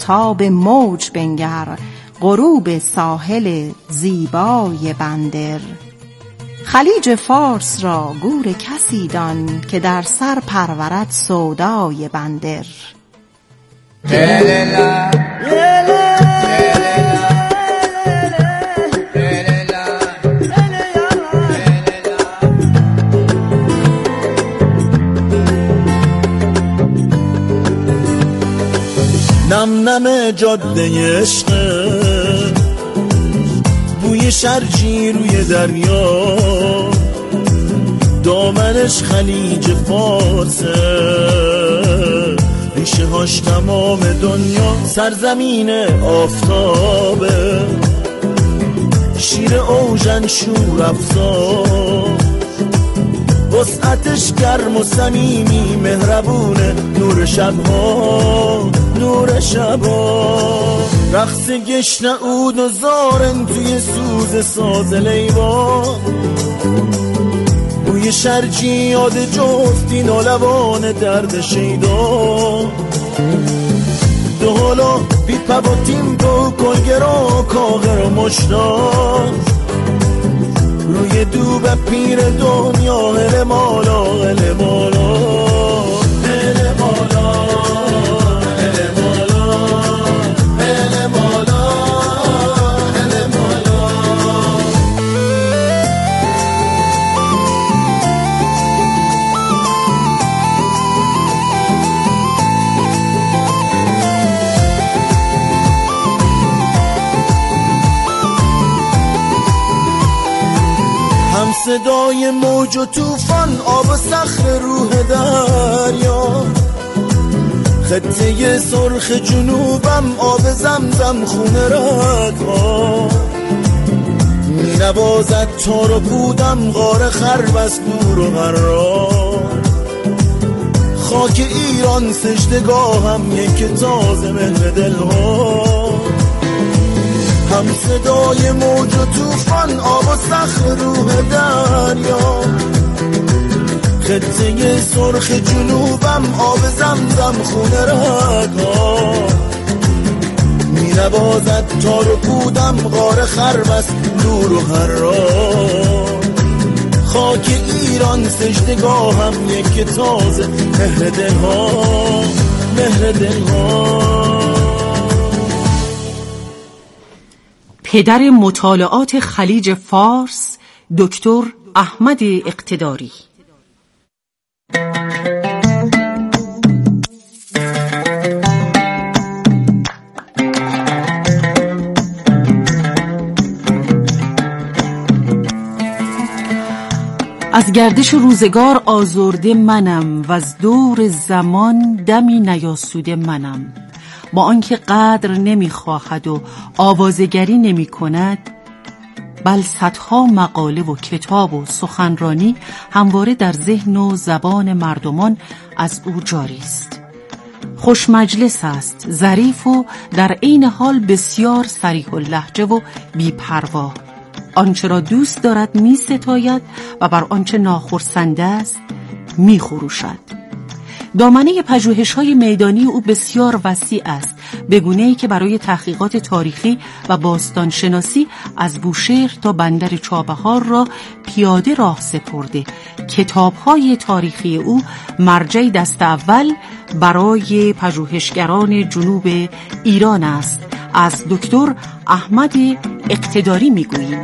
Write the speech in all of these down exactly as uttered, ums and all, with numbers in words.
تاب موج بنگر، غروب ساحل زیبای بندر. خلیج فارس را گور کسی دان، که در سر پرورد سودای بندر. نم نم جاده عشقه، بوی شرجی روی دریا، دامنش خلیج فارسه، ریشه هاش تمام دنیا، سرزمین آفتابه، شیر اوژن شور افزار، وسعتش گرم و صمیمی، مهربونه، نور شبها نور شبها. رقص گشنه عود و زارن توی سوز ساز لیوا، بوی شرجی یاد جفتی نالوان درد شیدا. دو حالا بی پب و تیمپو، کلگرا کاغر و مشتاق، روی دوب پیر دنیا، هل مالا هل مالا هل مالا هل مالا هل مالا هل مالا. هم صدای موج و توفان، آب و صخر روح دریا، خطه سرخ جنوبم، آب زمزم خون رگها، می نوازد تار و پودم، غار خرب از دور و قرار. خاک ایران سجدگاهم، یک تازه مهر دلها. هم صدای موج و توفان، آب و صخر روح دریا، خطه سرخ جنوبم، آب زمزم خون رگها، می نوازد تار و پودم، غار خرب است دور و حرار. خاک ایران سجدگاهم، یک تازه مهر دلها مهر دلها. پدر مطالعات خلیج فارس، دکتر احمد اقتداری. از گردش روزگار آزرده منم، و از دور زمان دمی نیاسوده منم. با آنکه قدر نمیخواهد و آوازگری نمی کند، بل صدها مقاله و کتاب و سخنرانی همواره در ذهن و زبان مردمان از او جاری است. خوش مجلس است، ظریف و در عین حال بسیار صریح اللهجه و بی‌پروا. آنچه را دوست دارد می ستاید و بر آنچه ناخرسنده است می خروشد. دامنه پژوهش‌های میدانی او بسیار وسیع است، به گونه‌ای که برای تحقیقات تاریخی و باستانشناسی از بوشهر تا بندر چابهار را پیاده راه سپرده. کتاب‌های تاریخی او مرجع دست اول برای پژوهشگران جنوب ایران است. از دکتر احمد اقتداری می‌گوییم.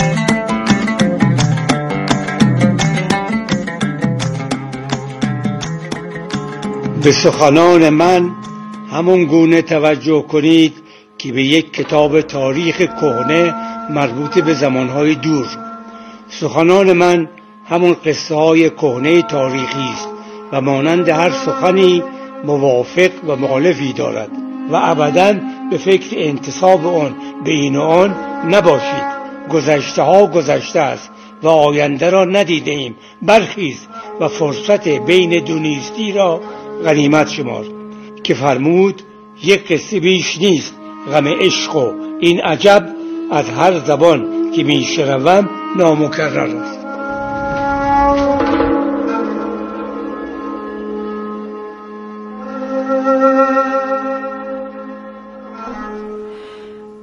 به سخنان من همون گونه توجه کنید که به یک کتاب تاریخ کهنه مربوط به زمانهای دور. سخنان من همون قصه های کهنه تاریخی است و مانند هر سخنی موافق و مخالفی دارد و ابداً به فکر انتساب آن به این و آن نباشید. گذشته ها گذشته است و آینده را ندیده ایم. برخیز و فرصت بین دو نیستی را غنیمت شمار. که فرمود یک قصه بیش نیست، غم عشق و این عجب از هر زبان که می شنوم نامکرر است.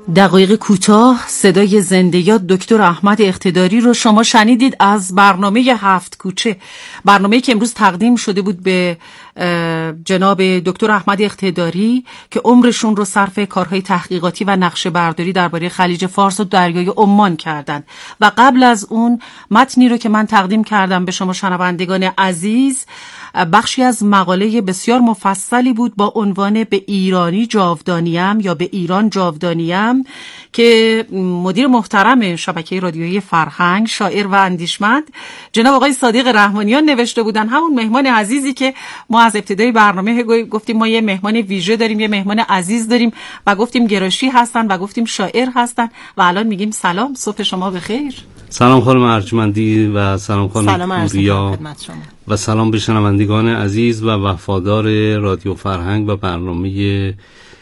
دقایق کوتاه صدای زنده یاد دکتر احمد اقتداری رو شما شنیدید از برنامه هفت کوچه، برنامه‌ای که امروز تقدیم شده بود به جناب دکتر احمد اقتداری که عمرشون رو صرف کارهای تحقیقاتی و نقشه برداری درباره خلیج فارس و دریای عمان کردن. و قبل از اون متنی رو که من تقدیم کردم به شما شنوندگان عزیز، بخشی از مقاله بسیار مفصلی بود با عنوان به ایرانی جاودانیم یا به ایران جاودانیم که مدیر محترم شبکه رادیویی فرهنگ، شاعر و اندیشمند جناب آقای صادق رحمانیان نوشته بودن. همون مهمان عزیزی که ما از ابتدای برنامه گفتیم ما یه مهمان ویژه داریم، یه مهمان عزیز داریم و گفتیم گراشی هستن و گفتیم شاعر هستن و الان میگیم سلام، صبح شما بخیر. سلام خانم ارجمندی و سلام خانم پوریا و سلام به شنوندگان عزیز و وفادار رادیو فرهنگ و برنامه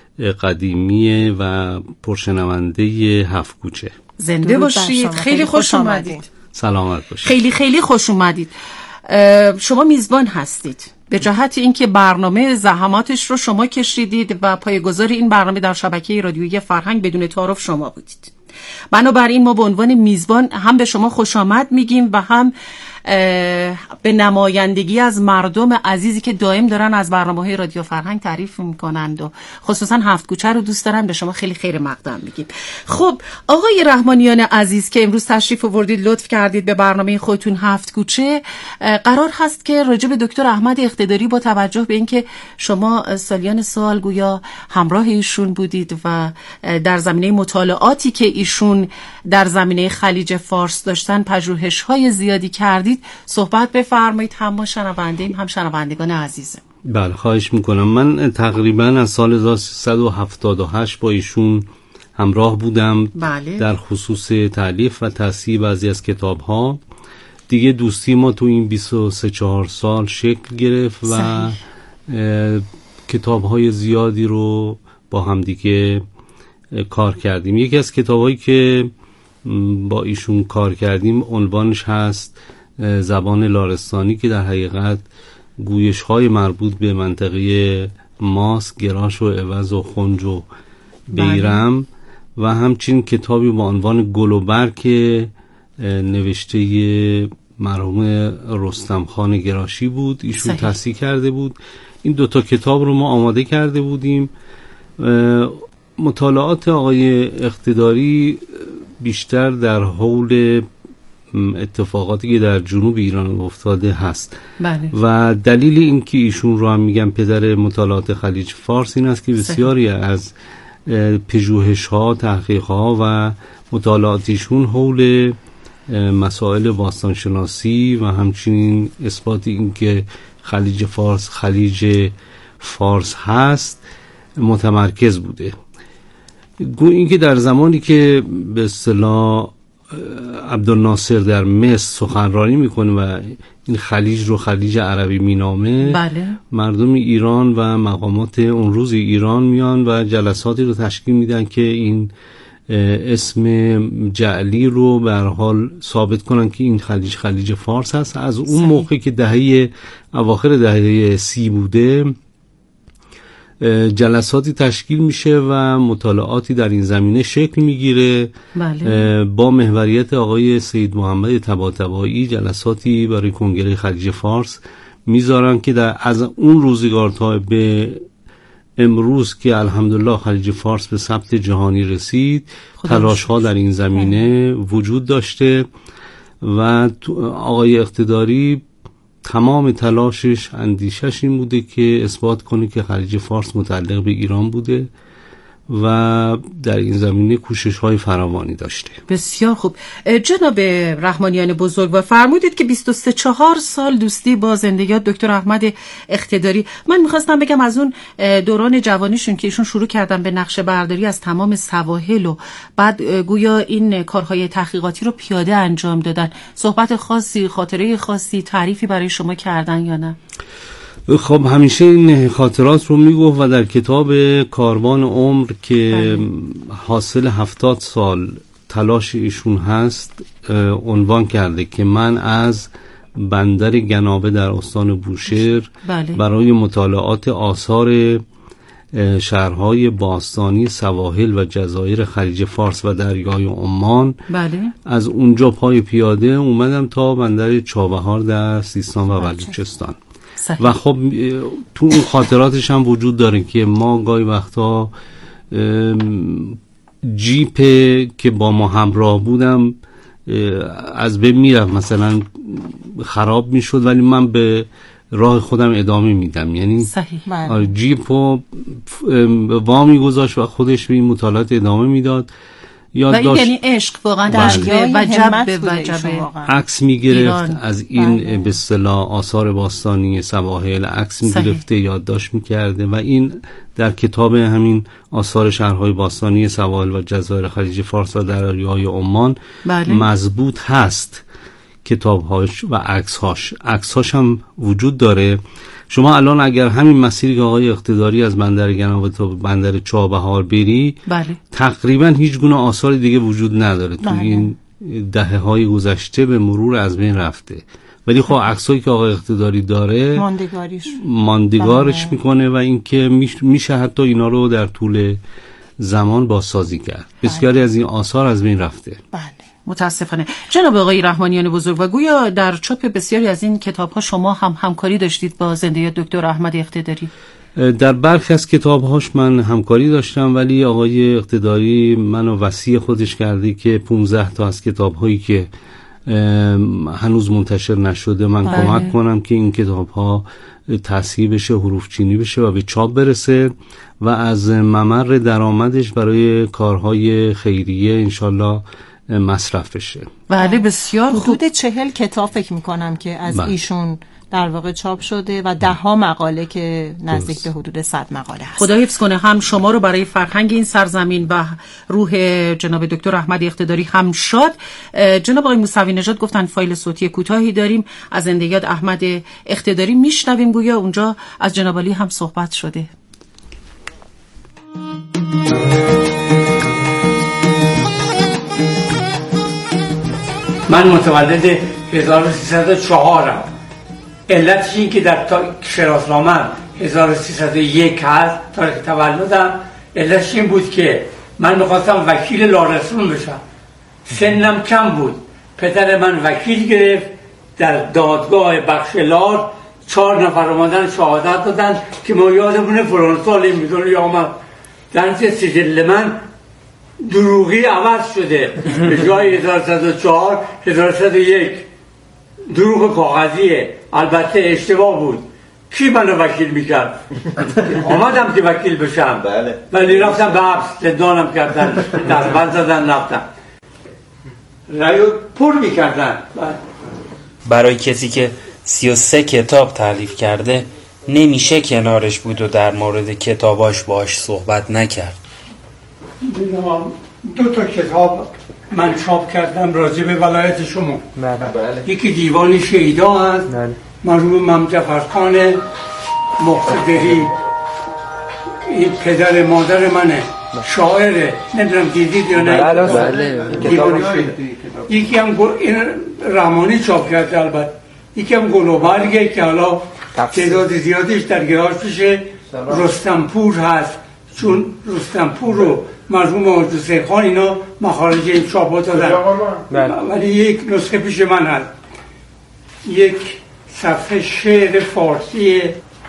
قدیمی و پرشنونده هفت کوچه. زنده باشید، خیلی خوش اومدید. سلامت باشید. خیلی خیلی خوش اومدید. شما میزبان هستید به جهت اینکه برنامه زحماتش رو شما کشیدید و پایه‌گذار این برنامه در شبکه رادیویی فرهنگ بدون تعارف شما بودید. بنابراین ما به عنوان میزبان هم به شما خوش آمد میگیم و هم به نمایندگی از مردم عزیزی که دائم دارن از برنامه‌های رادیو فرهنگ تعریف میکنند و خصوصا هفت کوچه رو دوست دارن به شما خیلی خیر مقدم میگیم. خب آقای رحمانیان عزیز که امروز تشریف آوردید، لطف کردید به برنامه خودتون هفت کوچه، قرار هست که راجع به دکتر احمد اقتداری با توجه به اینکه شما سالیان سال گویا همراه ایشون بودید و در زمینه مطالعاتی که ایشون در زمینه خلیج فارس داشتن پژوهش‌های زیادی کردید، صحبت بفرمایید. هم ما شنونده‌ایم هم شنوندگان عزیزم. بله خواهش میکنم. من تقریبا از سال هزار و سیصد و هفتاد و هشت با ایشون همراه بودم. بله. در خصوص تالیف و تصحیح بعضی از کتاب‌ها. دیگه دوستی ما تو این بیست و سه چهار سال شکل گرفت و کتاب‌های زیادی رو با هم دیگه کار کردیم. یکی از کتاب‌هایی که با ایشون کار کردیم عنوانش هست زبان لارستانی که در حقیقت گویش‌های مربوط به منطقه ماس، گراش و عوض و خنج و بیرم و همچنین کتابی با عنوان گل و بر که نوشته مرحوم رستم خان گراشی بود، ایشون تصحیح کرده بود. این دوتا کتاب رو ما آماده کرده بودیم. مطالعات آقای اقتداری بیشتر در حول اتفاقاتی که در جنوب ایران افتاده هست. بله. و دلیل این که ایشون رو هم میگم پدر مطالعات خلیج فارس این است که بسیاری از پژوهش‌ها، تحقیق‌ها و مطالعاتیشون حول مسائل باستانشناسی و همچنین اثبات این که خلیج فارس خلیج فارس هست متمرکز بوده. گویا اینکه در زمانی که به اصطلاح عبدالناصر در مصر سخنرانی میکنه و این خلیج رو خلیج عربی مینامه، بله. مردم ایران و مقامات اون روز ایران میان و جلساتی رو تشکیل میدن که این اسم جعلی رو به هر حال ثابت کنن که این خلیج خلیج فارس هست. از اون صحیح. موقع که دهه اواخر دهه سی بوده جلساتی تشکیل میشه و مطالعاتی در این زمینه شکل میگیره. بله. با محوریت آقای سید محمد طباطبایی جلساتی برای کنگره خلیج فارس میذارن که در از اون روزگار تا به امروز که الحمدلله خلیج فارس به ثبت جهانی رسید تلاش ها در این زمینه وجود داشته و آقای اقتداری تمام تلاشش اندیشش این بوده که اثبات کنه که خلیج فارس متعلق به ایران بوده و در این زمینه کوشش های فراوانی داشته. بسیار خوب. جناب رحمانیان بزرگ و فرمودید که بیست و سه چهار سال دوستی با زندگیات دکتر احمد اقتداری. من میخواستم بگم از اون دوران جوانیشون که ایشون شروع کردن به نقشه برداری از تمام سواحل و بعد گویا این کارهای تحقیقاتی رو پیاده انجام دادن، صحبت خاصی، خاطره خاصی، تعریفی برای شما کردن یا نه؟ خب همیشه این خاطرات رو میگفت و در کتاب کاروان عمر که حاصل هفتاد سال تلاش ایشون هست عنوان کرده که من از بندر گنابه در استان بوشهر بله. برای مطالعات آثار شهرهای باستانی سواحل و جزایر خلیج فارس و دریای عمان. بله. از اونجا پای پیاده اومدم تا بندر چابهار در سیستان و بلوچستان. صحیح. و خب تو اون خاطراتش هم وجود داره که ما گاهی وقتا جیپ که با ما همراه بودم از بین میرفت، مثلا خراب میشد، ولی من به راه خودم ادامه میدم. یعنی صحیح. جیپو وامی گذاشت و خودش به این مطالعات ادامه میداد. و این یعنی عشق واقعا دریای وجب به وجب. عکس میگرفت از این به اصطلاح آثار باستانی سواحل، عکس میگرفته، یادداشت میکرده و این در کتاب همین آثار شهرهای باستانی سواحل و جزایر خلیج فارس و دریای عمان بله. مضبوط هست کتابهاش و عکسهاش. عکسهاش هم وجود داره. شما الان اگر همین مسیری که آقای اقتداری از بندر گناوه تا بندر چابهار بری، بله. تقریبا هیچ گونه آثار دیگه وجود نداره. بله. تو این دهه های گذشته به مرور از بین رفته، ولی خب عکسایی که آقای اقتداری داره ماندگاریش ماندگارش بله. میکنه و اینکه میشه حتی اینا رو در طول زمان بازسازی کرد. بله. بسیاری از این آثار از بین رفته. بله. متاسفانه. جناب آقای رحمانیان بزرگ، و گویا در چاپ بسیاری از این کتاب‌ها شما هم همکاری داشتید با زنده دکتر احمد اقتداری. در برخی از کتاب‌هاش من همکاری داشتم، ولی آقای اقتداری منو وصی خودش کرده که پانزده تا از کتاب‌هایی که هنوز منتشر نشده من بله. کمک کنم که این کتاب‌ها تصحیح بشه، حروف چینی بشه و به چاپ برسه و از ممر درآمدش برای کارهای خیریه انشالله مصرف بشه. بله بسیار خوب. حدود چهل کتاب فکر میکنم که از بله. ایشون در واقع چاپ شده و ده ها مقاله که نزدیک به حدود صد مقاله هست. خدا حفظ کنه هم شما رو برای فرهنگ این سرزمین و روح جناب دکتر احمد اقتداری هم شاد. جناب آقای موسوی نژاد گفتن فایل صوتی کوتاهی داریم از زنده یاد احمد اقتداری، میشنویم. گویا اونجا از جناب علی هم صحبت شده. من متولد هزار و سیصد و چهار م. علتش این که در شناسنامه هزار و سیصد و یک هست تاریخ تولدم. علتش این بود که من میخواستم وکیل لارسون بشم. سنم کم بود. پدر من وکیل گرفت در دادگاه بخش لار. چهار نفر اومدن شهادت دادن که ما یادمونه فلان سال این میدونه آمد. در نتیجه سجل من دروغی عوض شده. به جای هزار و سیصد و چهار هزار و سیصد و یک دروغ کاغذیه. البته اشتباه بود. کی منو وکیل میکرد؟ آمدم که وکیل بشم بله. ولی رفتم به حبس، زندانم کردن، دستبند زدن، رفتم رایو پر میکردن. برای کسی که سی و سه کتاب تالیف کرده نمیشه کنارش بود و در مورد کتاباش باش صحبت نکرد. دو تا کتاب من چاپ کردم راجع به ولایت شما. بله. یکی دیوان شهیدا هست، مرحوم امام جعفرخان مقتدری، این پدر مادر منه، شاعره، نمیدونم دیدید یا نه. بله. دیوان شهیدا. یکی هم گل... این رحمانی چاپ کرده البته. یکی هم گل و برگه که حالا تعداد زیادیش در گراژ پیش رستمپور هست، چون رستمپور رو مرحوم آقای حسین خان اینا مخارج این چاپا دادن، ولی یک نسخه پیش من هست. یک صفحه شعر فارسی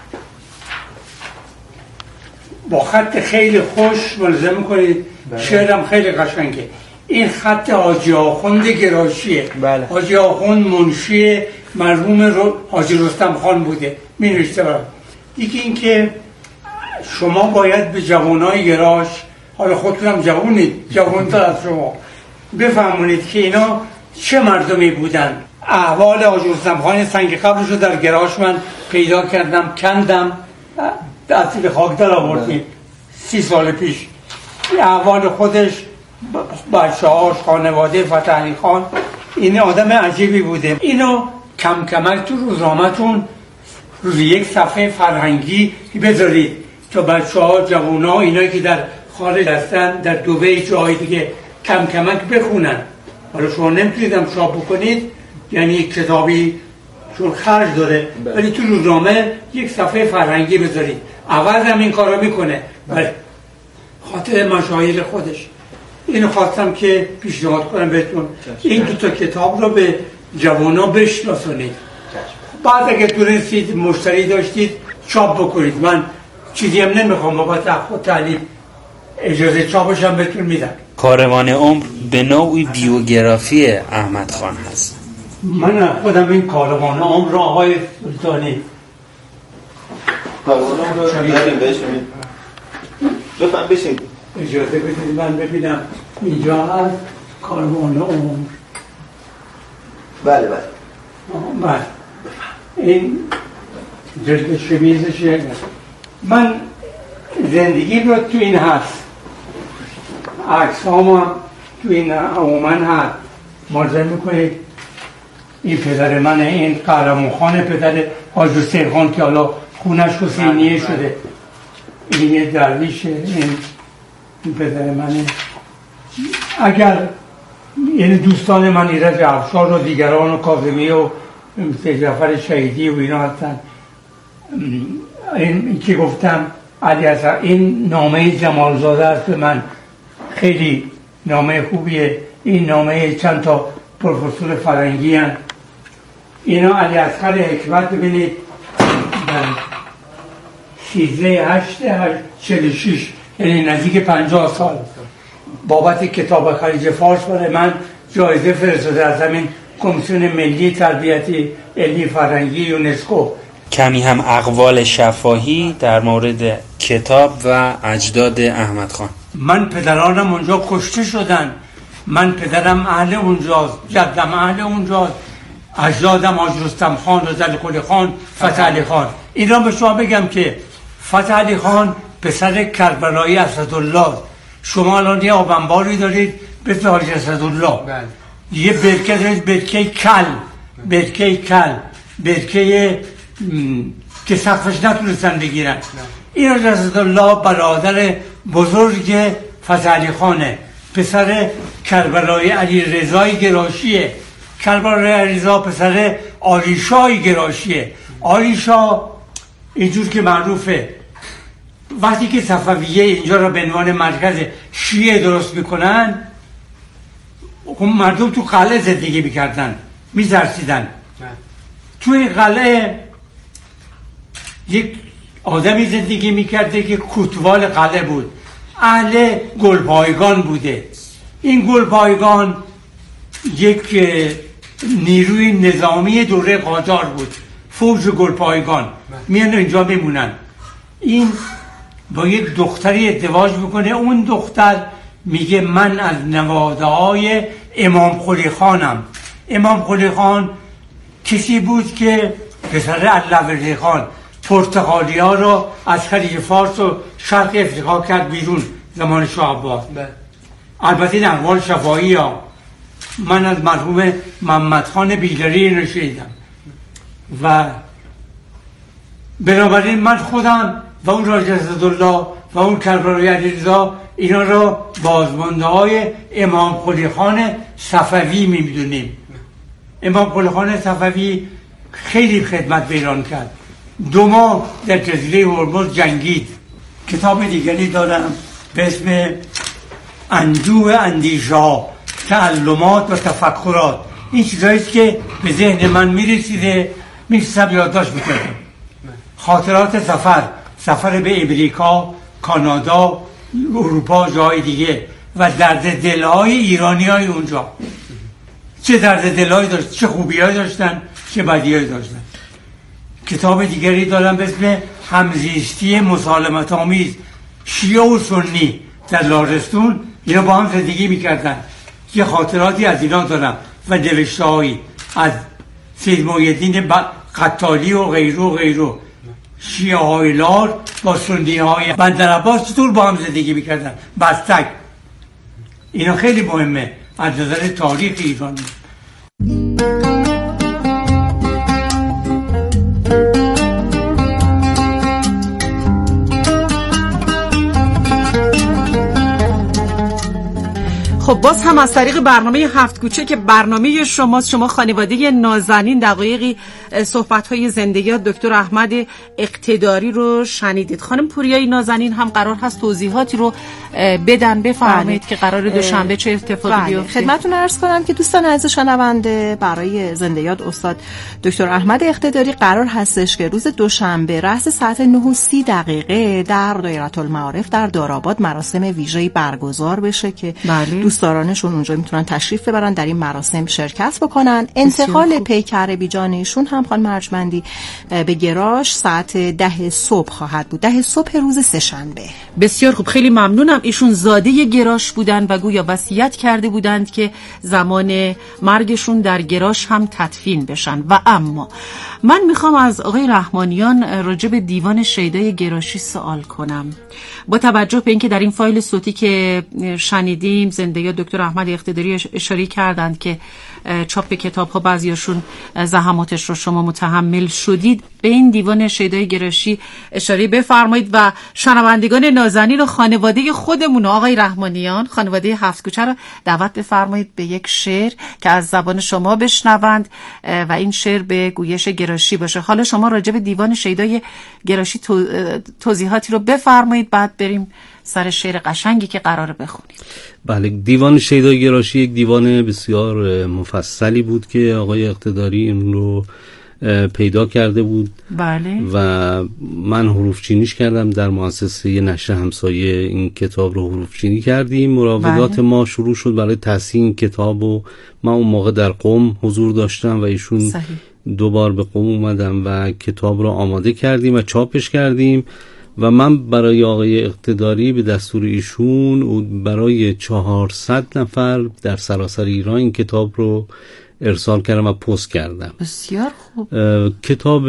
با خط خیلی خوش ملاحظه میکنید، شعرم خیلی قشنگه. این خط حاجی آخوند گراشیه. بله. حاجی آخوند منشی مرحوم رو حاجی رستم خان بوده، می نوشته برای. یکی این که شما باید به جوانای گراش، حالا خودتونم جوانید، جوانتر از شما، بفهمونید که اینا چه مردمی بودن. احوال حاجی رستم خان سنگ قبرش رو در گراش من پیدا کردم، کندم، دستی به خاک در آوردیم سی سال پیش. احوال خودش، بچه هاش، خانواده فتحعلی خان، این آدم عجیبی بوده. اینو کم کمک تو روزنامه‌تون روز یک صفحه فرهنگی بذارید تا بچه ها، جوان ها، اینایی که در خارج هستن، در دبی جایی دیگه کم کمک بخونن. حالا شما نمیتونیدم چاپ بکنید، یعنی یک کتابی چون خرج داره، ولی تو روزنامه یک صفحه فرهنگی بذارید. عوض هم این کارو میکنه، بله، خاطر مشاهیر خودش. اینو خواستم که پیشنهاد کنم بهتون این دو تا کتاب رو به جوانا بشناسونید. بعد اگه تونستید مشتری داشتید چاپ بکنید. من چیزی هم نمیخوام بابت خود تعلیف، اجازه چاپش هم بهتون میدم. کاروان عمر به نوعی بیوگرافی احمد خان هست. من خودم این کاروان عمر را آقای سلطانی کاروان عمر رو داریم بشیم لطفا بشین. اجازه بدید من ببینم اینجا هست کاروان عمر. بله بله بله، این جلد شمیزشه. من زندگی رو تو این هست، عکس هم تو این عموما هست. ملاحظه میکنید این پدر منه، این قهرمان خان پدر حاج حسین خان که حالا خونش حسینیه شده. این یه درویشه، این این پدر منه. اگر یعنی دوستان من ایرج افشار و دیگران و کاظمی و جعفر شهیدی و اینا هستن. این که گفتم علی اصغر، این نامه جمالزاده است به من، خیلی نامه خوبیه. این نامه چند تا پروفسور فرنگی هست. اینا علی اصغر حکمت ببینید در سیزده هشت چهل و شش، یعنی نزدیک پنجاه سال بابت کتاب خلیج فارس برای من جایزه فرستاده از همین کمیسیون ملی تربیتی علمی فرهنگی یونسکو. کمی هم اقوال شفاهی در مورد کتاب و اجداد احمد خان. من پدرانم اونجا کشته شدن، من پدرم اهل اونجاست، جدم اهل اونجاست، اجدادم حاج رستم خان، رضا خان، فتح علی خان. این را به شما بگم که فتح علی خان پسر کربلایی اسدالله. شما الان یه آبنباری دارید به حاج اسدالله، یه برکه دارید، برکه کل، برکه کل، برکه که سقفش نتونستن بگیرن. این حاج اسدالله برادر بزرگ فتح علی خانه، پسر کربلای علی رضای گراشیه. کربلای علی رضا پسر آلیشای گراشیه. آلیشا اینجور که معروفه وقتی که صفویه اینجا را به عنوان مرکز شیعه درست میکنن، مردم تو قلعه زندگی میکردن، میترسیدن. توی قلعه یک آدمی زندگی میکرده که کوتوال قلعه بود، اهل گلپایگان بوده. این گلپایگان یک نیروی نظامی دوره قاجار بود، فوج گلپایگان میان اینجا میمونن. این با یک دختری ازدواج میکنه. اون دختر میگه من از نواده های امام قلی خانم. امام قلی خان کسی بود که پسر علوی خان پرتغالی ها رو از خلیج فارس و شرق افریقا کرد بیرون زمان شاه عباس. البته این اقوال شفاهی ها. من از مرحوم محمد خان بیلری اینو شنیدم و بنابراین من خودم و اون حاج اسدالله و اون کربلای علیرضا اینا رو بازمانده های امام قلی خان صفوی میدونیم. امام قلی خان صفوی خیلی خدمت به ایران کرد. دو ماه در جزیره هرمز جنگید. کتاب دیگری دارم به اسم اندوه اندیشه‌ها، تعلمات و تفکرات. این چیزاییست که به ذهن من میرسیده، میرسیدم یادداشت میکردم. خاطرات سفر، سفر به امریکا، کانادا، اروپا، جای دیگه و درد دلهای ایرانی های اونجا. چه درد دلهایی داشت، چه خوبی‌هایی داشتن، چه بدی‌هایی داشتن. کتاب دیگری دارم به اسم همزیستی مسالمت آمیز، شیعه و سنی در لارستون. اینا با هم زندگی میکردن. یه خاطراتی از اینا دارم و نوشته‌هایی از سید محی‌الدین قتالی و غیره و غیره. شیعه های لار با سنی های بندرعباس چطور با هم زندگی میکردن، بستک. اینا خیلی مهمه از نظر تاریخ ایران. خب باز هم از طریق برنامه هفت کوچه که برنامه شماست، شما خانواده نازنین دقایقی صحبت‌های زندگیات دکتر احمد اقتداری رو شنیدید. خانم پوریای نازنین هم قرار هست توضیحاتی رو بدن، بفرمایید که قرار دوشنبه چه اتفاقی بیفته. خدمتتون عرض کنم که دوستان عزیز شنونده، برای زندگیات استاد دکتر احمد اقتداری قرار هستش که روز دوشنبه رأس ساعت نه و سی دقیقه در دایره المعارف در داراباد مراسم ویژه‌ای برگزار بشه که بله. دوستدارانشون اونجا میتونن تشریف ببرن، در این مراسم شرکت بکنن. انتقال پیکر بیجان ایشون هم خانم ارجمندی به گراش ساعت ده صبح خواهد بود، ده صبح روز سه‌شنبه. بسیار خوب، خیلی ممنونم. ایشون زاده گراش بودن و گویا وصیت کرده بودند که زمان مرگشون در گراش هم تدفین بشن. و اما من میخوام از آقای رحمانیان راجع به دیوان شیدای گراشی سوال کنم. با توجه به اینکه در این فایل صوتی که شنیدیم زندگی دکتر احمد اقتداری اشاره کردند که چاپ کتاب‌ها بعضیاشون زحماتش رو شما متحمل شدید، به این دیوان شیدای گراشی اشاره بفرمایید و شنوندگان نازنین و خانواده خودمون آقای رحمانیان، خانواده هفت کوچه رو دعوت بفرمایید به یک شعر که از زبان شما بشنوند و این شعر به گویش گراشی باشه. حالا شما راجع به دیوان شیدای گراشی توضیحاتی رو بفرمایید، بعد بریم سر شعر قشنگی که قراره بخونید. بله، دیوان شیدای گراشی یک دیوان بسیار مفصلی بود که آقای اقتداری این رو پیدا کرده بود. بله. و من حروف چینیش کردم، در مؤسسه نشر همسایه این کتاب رو حروف چینی کردیم. مراودات بله. ما شروع شد برای تصحیح این کتاب و من اون موقع در قم حضور داشتم و ایشون صحیح. دو بار به قم اومدم و کتاب رو آماده کردیم و چاپش کردیم و من برای آقای اقتداری به دستور ایشون برای چهارصد نفر در سراسر ایران این کتاب رو ارسال کردم و پست کردم. بسیار خوب. کتاب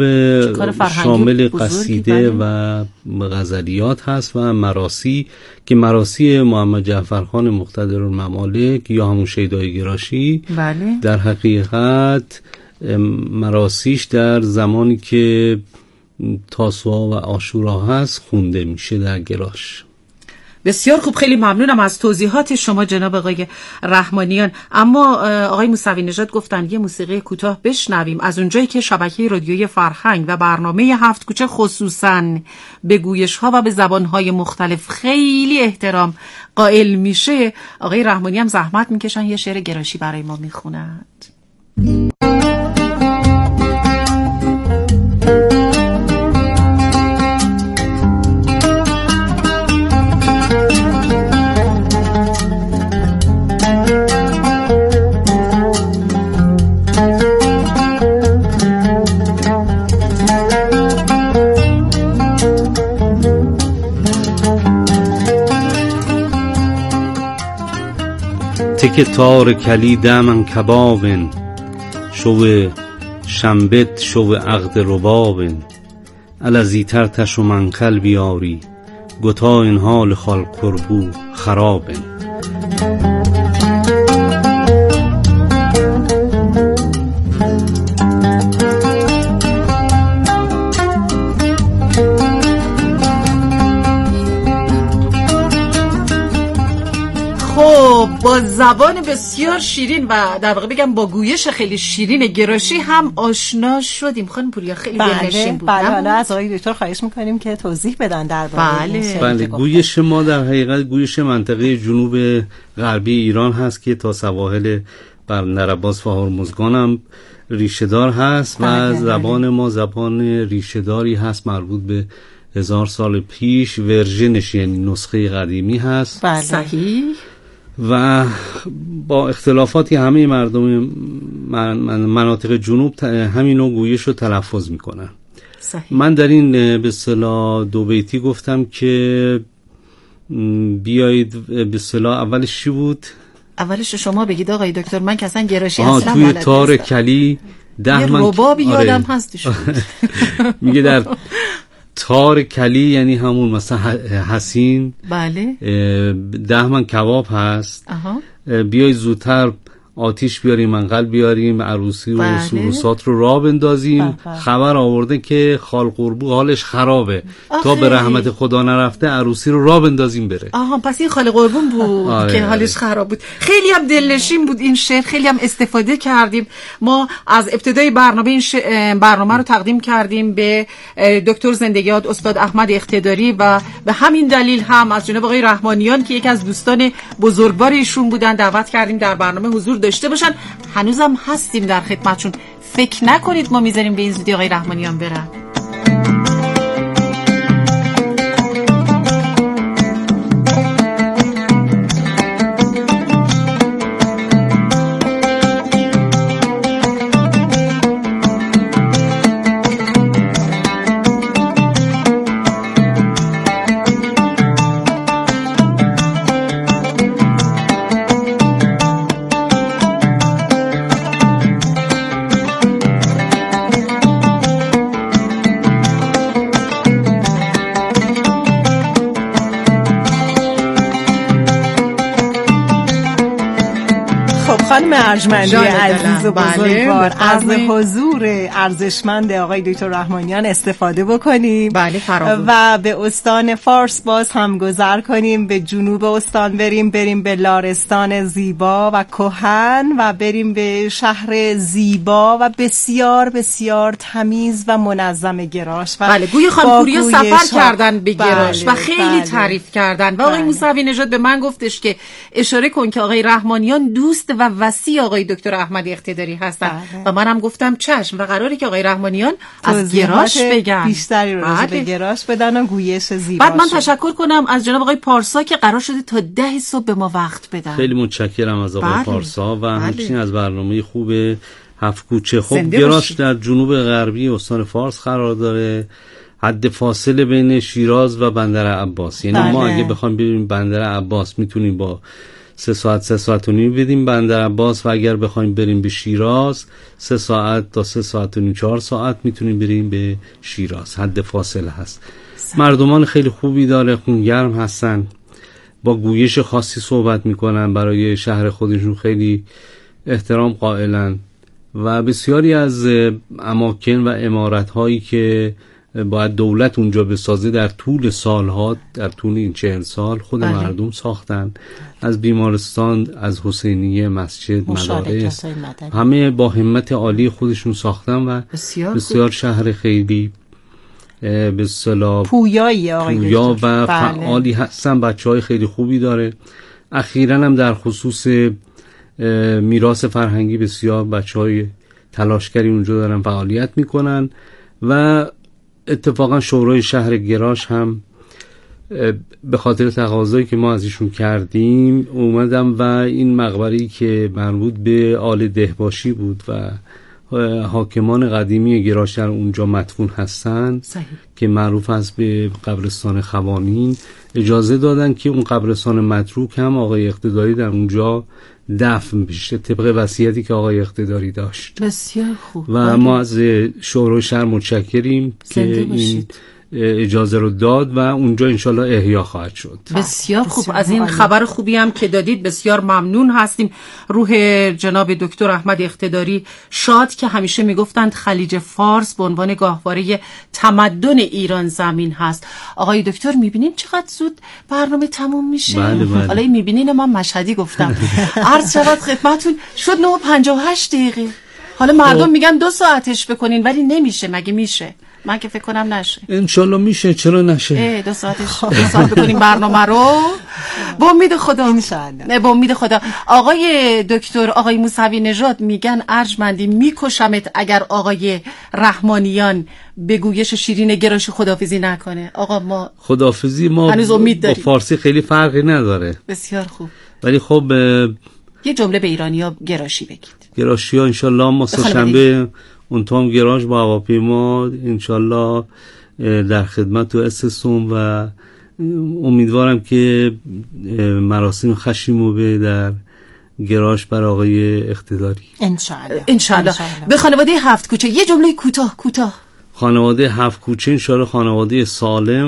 شامل قصیده و غزلیات هست و مراسی که مراسی محمد جعفرخان مقتدرالممالک یا همون شیدای گراشی بله. در حقیقت مراسیش در زمانی که تاسوعا و عاشورا هست خونده میشه در گراش. بسیار خوب، خیلی ممنونم از توضیحات شما جناب آقای رحمانیان. اما آقای موسوی نژاد گفتن یه موسیقی کوتاه بشنویم از اونجایی که شبکه رادیویی فرهنگ و برنامه هفت کوچه خصوصاً به گویش ها و به زبان های مختلف خیلی احترام قائل میشه. آقای رحمانی هم زحمت میکشن یه شعر گراشی برای ما میخونند. تک تار کلی دمن کبابن شو شنبت شو عقد ربابن الذی ترتش من قلبی آری گتا این حال خال کربو خرابن. با زبان بسیار شیرین و در واقع بگم با گویش خیلی شیرین گراشی هم آشنا شدیم. خانم پوریا خیلی دلنشین بود. بله بله، از آقای دکتر خواهش میکنیم که توضیح بدن درباره بله. بله، گویش ما در حقیقت گویش منطقه جنوب غربی ایران هست که تا سواحل بندرعباس و هرمزگان هم ریشه‌دار هست و بله. زبان ما زبان ریشه‌داری هست مربوط به هزار سال پیش، ورژنش یعنی نسخه قدیمی هست. بله. صحیح. و با اختلافاتی همه مردم من مناطق جنوب همین نوع گویش رو تلفظ میکنن. صحیح. من در این به اصطلاح دو بیتی گفتم که بیایید به اصطلاح اولش چی بود؟ اولش شما بگید آقای دکتر، من که اصلا گراشی اصلا توی تار کلی ده من یه ربابی یادم هستش. میگه در تار کلی یعنی همون مثلا حسین بله ده من کباب هست. اها. بیای زودتر آتیش بیاریم، منقل بیاریم، عروسی و سروسات رو راه بندازیم. خبر آورده که خال قربو حالش خرابه، آخی. تا به رحمت خدا نرفته عروسی رو راه بندازیم بره. آها، پس این خال قربون بود آره که حالش خراب بود. خیلی هم دلنشین بود این شعر، خیلی هم استفاده کردیم. ما از ابتدای برنامه این ش... برنامه رو تقدیم کردیم به دکتر زندگیات استاد احمد اقتداری و به همین دلیل هم از جناب آقای رحمانیان که یک از دوستان بزرگوار ایشون بودن دعوت کردیم در برنامه حضور داشته باشن. هنوزم هستیم در خدمتشون. فکر نکنید ما میذاریم به این زودی آقای رحمانیان برن. خانم ارجمندی عزیز و بزرگوار، از حضور ارزشمند آقای دکتر رحمانیان استفاده بکنیم. بله فراموش. و به استان فارس باز هم گذر کنیم، به جنوب استان بریم، بریم به لارستان زیبا و کهن و بریم به شهر زیبا و بسیار بسیار تمیز و منظم گراش. و بله، گوی خانم پوریا سفر کردن به گراش بله، و خیلی بله. تعریف کردن و آقای بله. موسوی نژاد به من گفتش که اشاره کن که آقای رحمانیان دوست و وسیع آقای دکتر احمد اقتداری هستن بله. و منم گفتم چشم و قراره که آقای رحمانیان از گراش بگن، بیشتری رو راجع به گراش بدن و گویش زیبا. بعد من شد. تشکر کنم از جناب آقای پارسا که قرار شده تا ده صبح به ما وقت بدن. خیلی متشکرم از آقای بله. پارسا و بله. همچنین از برنامه خوب هفت کوچه. خب گراش باشید. در جنوب غربی استان فارس قرار داره، حد فاصله بین شیراز و بندر عباس. یعنی بله. ما اگه بخوایم بریم بندر عباس میتونیم با سه ساعت سه ساعت و نیم بدیم بندر عباس و اگر بخوایم بریم به شیراز سه ساعت تا سه ساعت و نیم چهار ساعت میتونیم بریم به شیراز. حد فاصله هست. سه. مردمان خیلی خوبی داره، خونگرم هستن، با گویش خاصی صحبت میکنن، برای شهر خودشون خیلی احترام قائلن و بسیاری از اماکن و عمارت هایی که باید دولت اونجا بسازه در طول سالها، در طول این چهل سال خود بله. مردم ساختن. از بیمارستان، از حسینیه، مسجد، مدارس، همه با همت عالی خودشون ساختن و بسیار, بسیار شهر خیلی به اصطلاح پویایی پویا و بله. فعالی هستن. بچه های خیلی خوبی داره. اخیراً هم در خصوص میراث فرهنگی بسیار بچه های تلاشگری اونجا دارن فعالیت میکنن و اتفاقا شورای شهر گراش هم به خاطر تقاضایی که ما از ایشون کردیم اومدم و این مقبری که مربوط به آل دهباشی بود و حاکمان قدیمی گراش در اونجا مدفون هستن صحیح. که معروف است به قبرستان خوانین، اجازه دادن که اون قبرستان متروک هم آقای اقتداری در اونجا دفن بشه طبق وصیتی که آقای اقتداری داشت. بسیار خوب. و بله. ما از شورای شهر متشکریم که این اجازه رو داد و اونجا انشالله احیا خواهد شد. بسیار خوب. از این خبر خوبی هم که دادید بسیار ممنون هستیم. روح جناب دکتر احمد اقتداری شاد که همیشه میگفتند خلیج فارس به عنوان گاهواره تمدن ایران زمین هست. آقای دکتر میبینین چقدر زود برنامه تموم میشه. بله بله. حالا میبینین من مشهدی گفتم. عرض شود خدمتتون شد نه و پنجاه و هشت دقیقه. حالا مردم میگن دو ساعتش بکنین ولی نمیشه. مگه میشه؟ من که فکر کنم نشه. انشالله میشه، چرا نشه؟ دو ساعتش دو ساعت بکنیم برنامه رو با امید خدا. انشالله. با امید خدا. آقای دکتر آقای موسوی نژاد میگن ارجمندی میکشمت اگر آقای رحمانیان به گویش شیرین گراشی خداحافظی نکنه. آقا ما خداحافظی ما هنوز امید داریم. با فارسی خیلی فرقی نداره. بسیار خوب. ولی خب یه جمله به ایرانی‌ها گراشی بگید. گراشی ها انشالله ما سه‌شنبه اون تام گراژ با هواپیما انشالله در خدمت و استسوم و امیدوارم که مراسم خشیموبه در گراژ بر آقای اقتداری انشالله. انشالله. به خانواده هفت کوچه یه جمله کوتاه کوتاه. خانواده هفت کوچه انشالله خانواده سالم،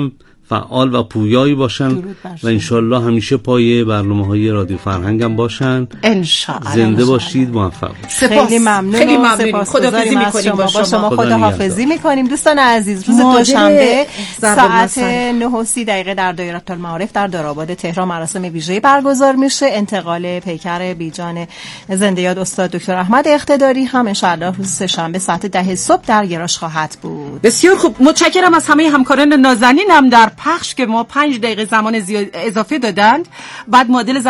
فعال و پویایی باشن و انشالله همیشه پای برنامه‌های رادیو فرهنگ هم باشن. انشالله. زنده باشید، موفق باشید. خیلی ممنون. خیلی ممنون. خداحافظی می‌کنیم با شما. شما خداحافظی می‌کنیم. دوستان عزیز، روز دوشنبه ساعت نه و سی دقیقه در دایره المعارف در داراباد تهران مراسم ویژه‌ای برگزار میشه. انتقال پیکر بیجان زنده یاد استاد دکتر احمد اقتداری هم انشالله روز سه‌شنبه ساعت ده صبح در گراژ خواهد بود. بسیار خوب. متشکرم از همه همکاران نازنینم در پخش که ما پنج دقیقه زمان اضافه دادند. بعد معادل